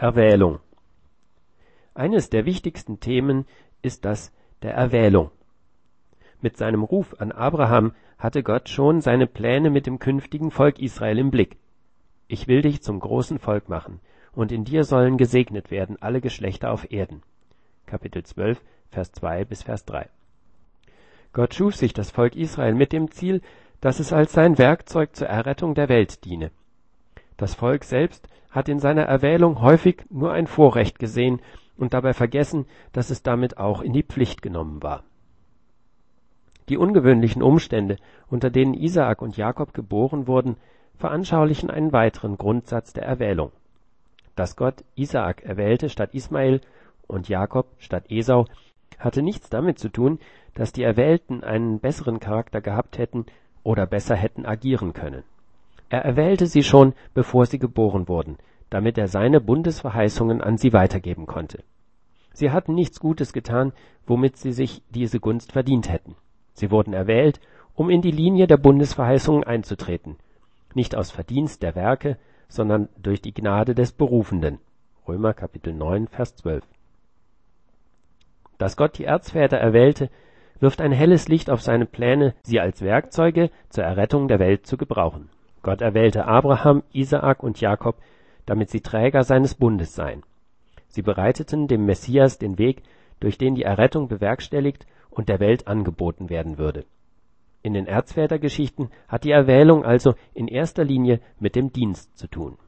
Erwählung. Eines der wichtigsten Themen ist das der Erwählung. Mit seinem Ruf an Abraham hatte Gott schon seine Pläne mit dem künftigen Volk Israel im Blick. Ich will dich zum großen Volk machen, und in dir sollen gesegnet werden alle Geschlechter auf Erden. Kapitel 12, Vers 2 bis Vers 3. Gott schuf sich das Volk Israel mit dem Ziel, dass es als sein Werkzeug zur Errettung der Welt diene. Das Volk selbst hat in seiner Erwählung häufig nur ein Vorrecht gesehen und dabei vergessen, dass es damit auch in die Pflicht genommen war. Die ungewöhnlichen Umstände, unter denen Isaak und Jakob geboren wurden, veranschaulichen einen weiteren Grundsatz der Erwählung. Dass Gott Isaak erwählte statt Ismael und Jakob statt Esau, hatte nichts damit zu tun, dass die Erwählten einen besseren Charakter gehabt hätten oder besser hätten agieren können. Er erwählte sie schon, bevor sie geboren wurden, damit er seine Bundesverheißungen an sie weitergeben konnte. Sie hatten nichts Gutes getan, womit sie sich diese Gunst verdient hätten. Sie wurden erwählt, um in die Linie der Bundesverheißungen einzutreten, nicht aus Verdienst der Werke, sondern durch die Gnade des Berufenden. Römer Kapitel 9, Vers 12. Dass Gott die Erzväter erwählte, wirft ein helles Licht auf seine Pläne, sie als Werkzeuge zur Errettung der Welt zu gebrauchen. Gott erwählte Abraham, Isaak und Jakob, damit sie Träger seines Bundes seien. Sie bereiteten dem Messias den Weg, durch den die Errettung bewerkstelligt und der Welt angeboten werden würde. In den Erzvätergeschichten hat die Erwählung also in erster Linie mit dem Dienst zu tun.